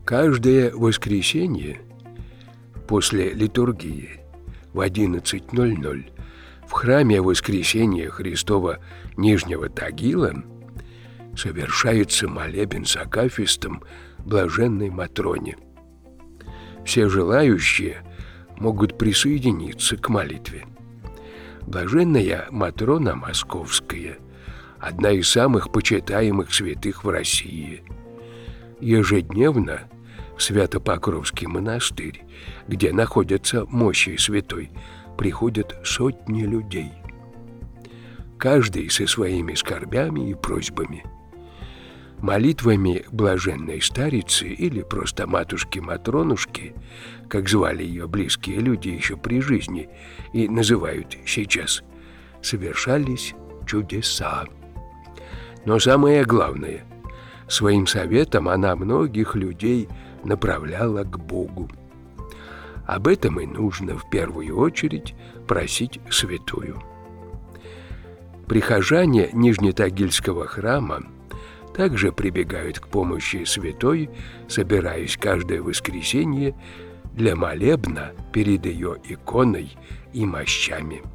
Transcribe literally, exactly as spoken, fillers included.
Каждое воскресенье после литургии в одиннадцать ноль ноль в храме Воскресения Христова Нижнего Тагила совершается молебен с акафистом Блаженной Матроне. Все желающие могут присоединиться к молитве. Блаженная Матрона Московская – одна из самых почитаемых святых в России. Ежедневно в Свято-Покровский монастырь, где находятся мощи святой, приходят сотни людей. Каждый со своими скорбями и просьбами. Молитвами блаженной старицы или просто матушки-матронушки, как звали ее близкие люди еще при жизни и называют сейчас, совершались чудеса. Но самое главное, своим советом она многих людей направляла к Богу. Об этом и нужно в первую очередь просить святую. Прихожане Нижнетагильского храма также прибегают к помощи святой, собираясь каждое воскресенье для молебна перед ее иконой и мощами.